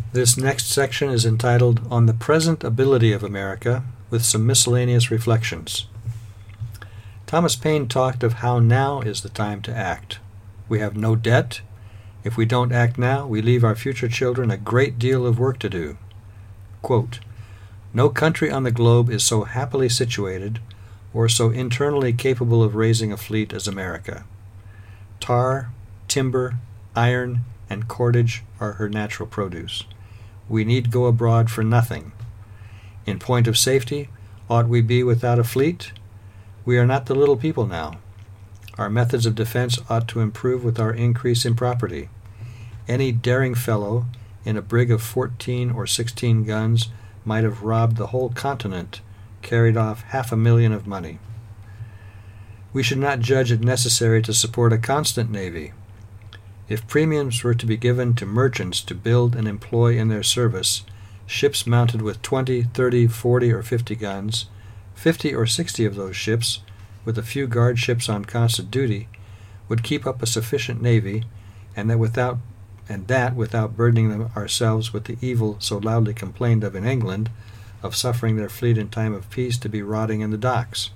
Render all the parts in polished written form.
This next section is entitled On the Present Ability of America, with some miscellaneous reflections. Thomas Paine talked of how now is the time to act. We have no debt. If we don't act now, we leave our future children a great deal of work to do. Quote, "No country on the globe is so happily situated or so internally capable of raising a fleet as America. Tar, timber, iron, and cordage are her natural produce. We need go abroad for nothing. In point of safety, ought we be without a fleet? We are not the little people now. Our methods of defense ought to improve with our increase in property. Any daring fellow in a brig of 14 or 16 guns might have robbed the whole continent, carried off 500,000 of money. We should not judge it necessary to support a constant navy. If premiums were to be given to merchants to build and employ in their service ships mounted with 20, 30, 40, or 50 guns, 50 or 60 of those ships, with a few guard ships on constant duty, would keep up a sufficient navy, and that without burdening ourselves with the evil so loudly complained of in England, of suffering their fleet in time of peace to be rotting in the docks.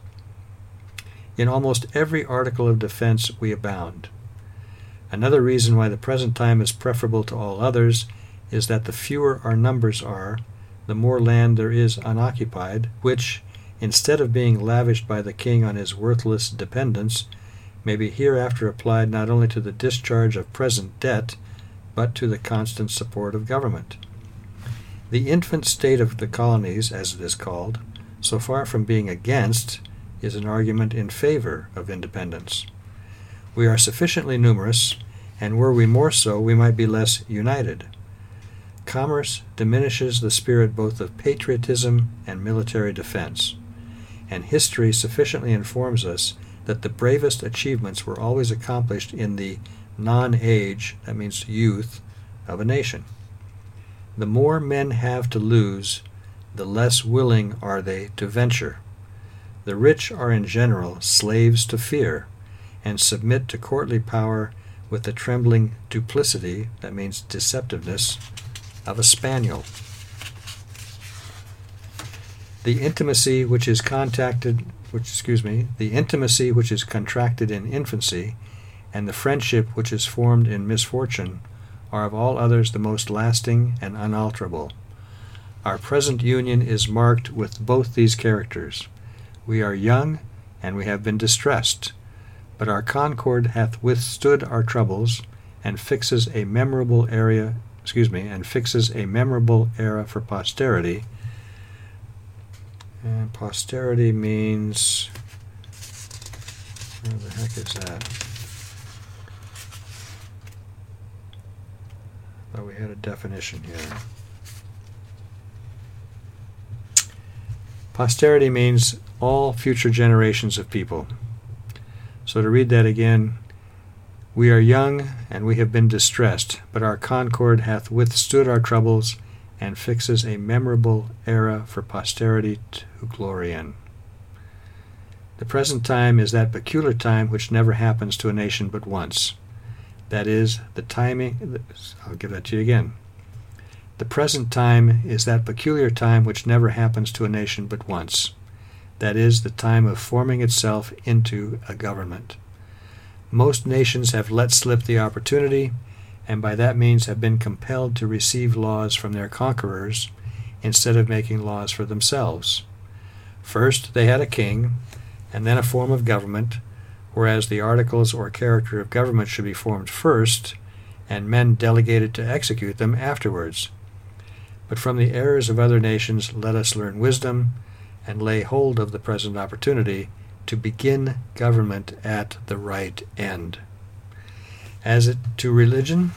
In almost every article of defense we abound. Another reason why the present time is preferable to all others is that the fewer our numbers are, the more land there is unoccupied, which, instead of being lavished by the king on his worthless dependents, may be hereafter applied not only to the discharge of present debt, but to the constant support of government. The infant state of the colonies, as it is called, so far from being against, is an argument in favor of independence. We are sufficiently numerous, and were we more so, we might be less united. Commerce diminishes the spirit both of patriotism and military defense, and history sufficiently informs us that the bravest achievements were always accomplished in the non-age, that means youth, of a nation. The more men have to lose, the less willing are they to venture. The rich are in general slaves to fear, and submit to courtly power with the trembling duplicity, that means deceptiveness, of a spaniel. The intimacy which is contracted in infancy, and the friendship which is formed in misfortune, are of all others the most lasting and unalterable. Our present union is marked with both these characters. We are young, and we have been distressed, but our concord hath withstood our troubles, and fixes a memorable era for posterity. And posterity means, where the heck is that? I thought we had a definition here. Posterity means all future generations of people. So to read that again, we are young and we have been distressed, but our concord hath withstood our troubles, and fixes a memorable era for posterity to glory in. The present time is that peculiar time which never happens to a nation but once. That is, the timing, I'll give that to you again. The present time is that peculiar time which never happens to a nation but once. That is, the time of forming itself into a government. Most nations have let slip the opportunity, and by that means have been compelled to receive laws from their conquerors instead of making laws for themselves. First, they had a king, and then a form of government, whereas the articles or character of government should be formed first, and men delegated to execute them afterwards. But from the errors of other nations let us learn wisdom, and lay hold of the present opportunity to begin government at the right end. As to religion,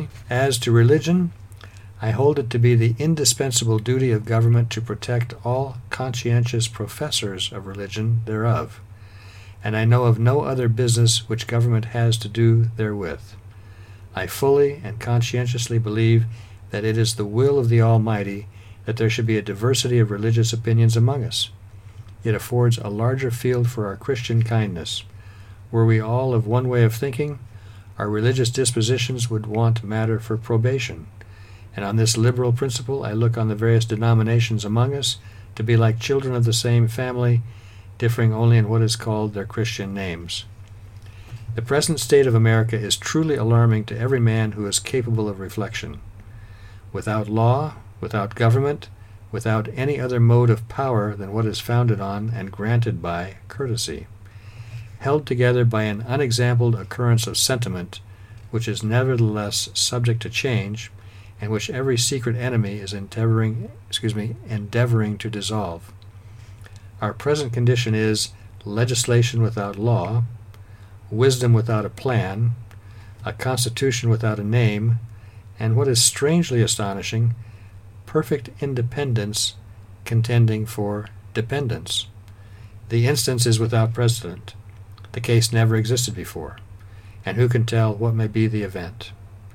I hold it to be the indispensable duty of government to protect all conscientious professors of religion thereof, and I know of no other business which government has to do therewith. I fully and conscientiously believe that it is the will of the Almighty that there should be a diversity of religious opinions among us. It affords a larger field for our Christian kindness. Were we all of one way of thinking, our religious dispositions would want matter for probation, And on this liberal principle I look on the various denominations among us to be like children of the same family, differing only in what is called their Christian names. The present state of America is truly alarming to every man who is capable of reflection. Without law, without government, without any other mode of power than what is founded on and granted by courtesy, held together by an unexampled occurrence of sentiment, which is nevertheless subject to change, and which every secret enemy is endeavoring to dissolve. Our present condition is legislation without law, wisdom without a plan, a constitution without a name, and what is strangely astonishing, perfect independence contending for dependence. The instance is without precedent. The case never existed before, and who can tell what may be the event?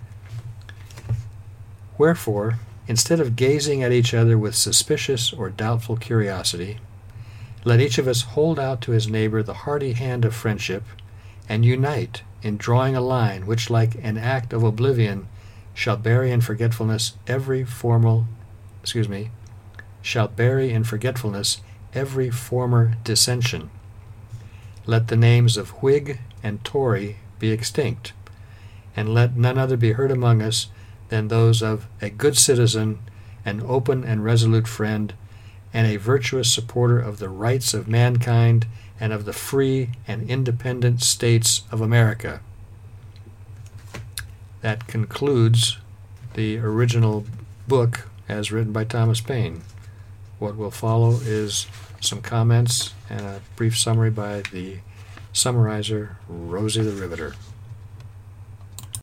Wherefore, instead of gazing at each other with suspicious or doubtful curiosity, let each of us hold out to his neighbor the hearty hand of friendship, and unite in drawing a line which, like an act of oblivion, shall bury in forgetfulness every former dissension. Let the names of Whig and Tory be extinct, and let none other be heard among us than those of a good citizen, an open and resolute friend, and a virtuous supporter of the rights of mankind and of the free and independent states of America. That concludes the original book as written by Thomas Paine. What will follow is some comments and a brief summary by the summarizer, Rosie the Riveter.